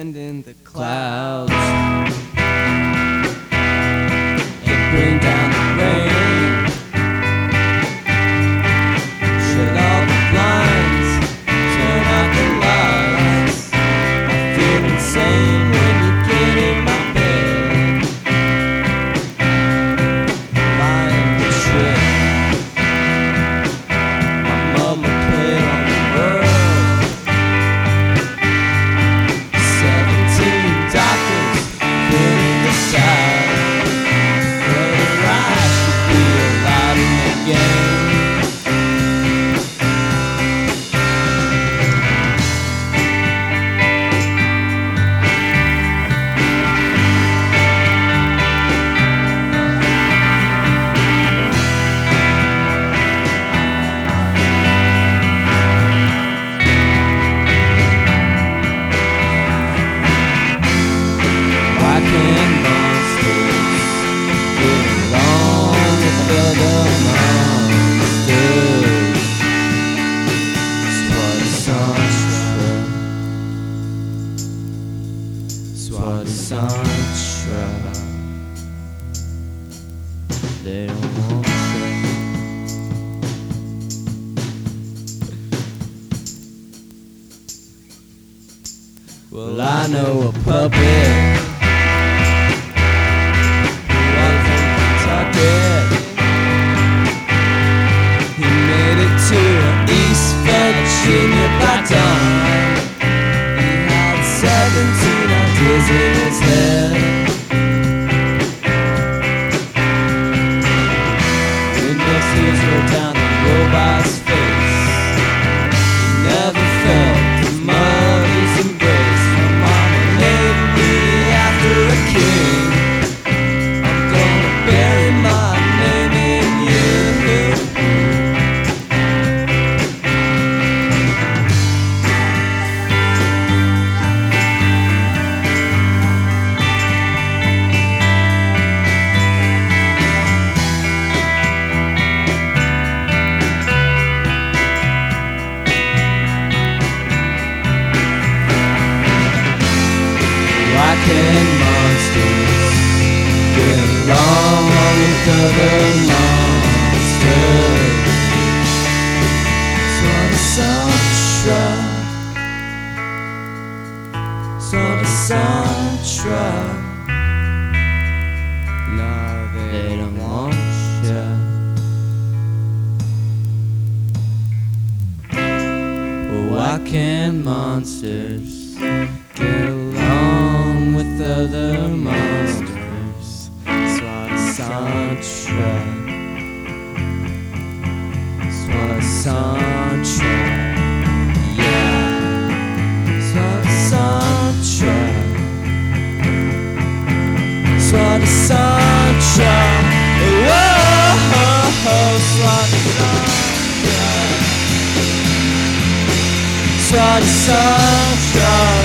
stand in the clouds and bring down the rain. Shut all the blinds, turn out the lights. I feel insane when you get in my bed, lying the trip. My mama played on the world. 17 doctors put in the south. Whether I should be allowed in the game. Why can't monsters get along with other monsters? It's what it's on track. It's what it's on track. They don't want track. Well, I know a puppet. He made it to East Virginia by dawn. He had 17 ideas in his head. Window seals rolled down the robot's face. He never felt the mother's embrace. My mama named me after a king. I'm gonna bury my name in you. Why can monsters get along with other monsters? So the soundtrack, so the soundtrack. No, they don't want ya. Well, why can't monsters get along with other monsters? It's what a soundtrack. It's what a soundtrack. Yeah. It's what a soundtrack. It's what a soundtrack. Whoa, it's what a soundtrack. It's what a soundtrack.